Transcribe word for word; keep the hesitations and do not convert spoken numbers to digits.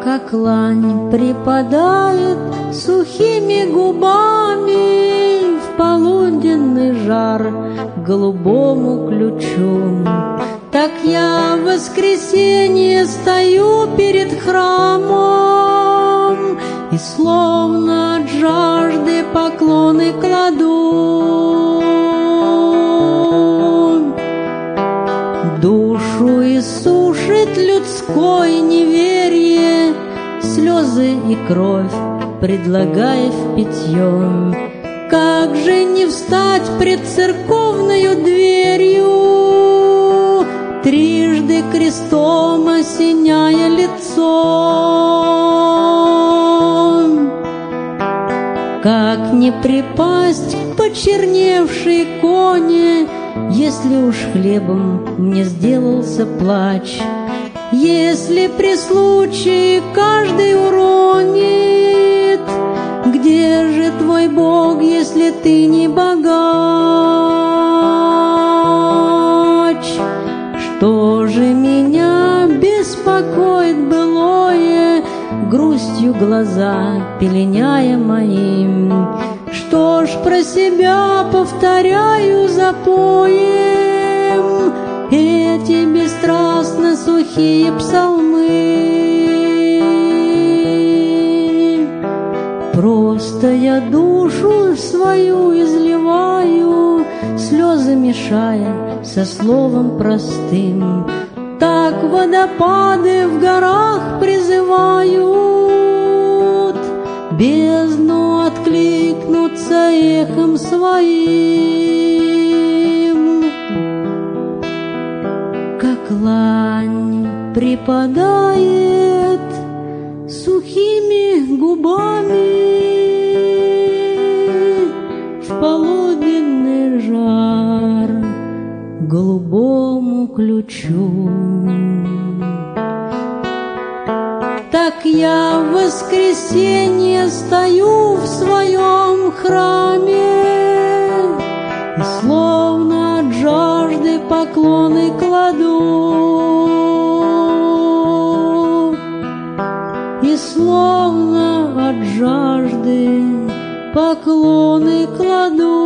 как лань припадает сухими губами в полуденный жар к голубому ключу. Так я в воскресенье стою перед храмом и словно от жажды поклоны кладу. Душу иссушит людское неверие, слезы и кровь предлагая в питье. Как же не встать пред церковною дверью, трижды крестом осеняя лицо? Как не припасть к почерневшей иконе, если уж хлебом мне сделался плач, если при случае каждый уронит? Где же твой Бог, если ты не богач? Что же меня беспокоит былое, грустью глаза пеленяя моим? Что ж про себя повторяю запоем эти бесстрастно сухие псалмы? Просто я душу свою изливаю, слезы мешая со словом простым. Так водопады в горах призывают бездну откликнуться эхом своим. Как лань припадает сухими губами в полуденный жар к голубому ключу. Так я в воскресенье стою в своем храме и словно от жажды поклоны кладу, и словно от жажды поклоны кладу.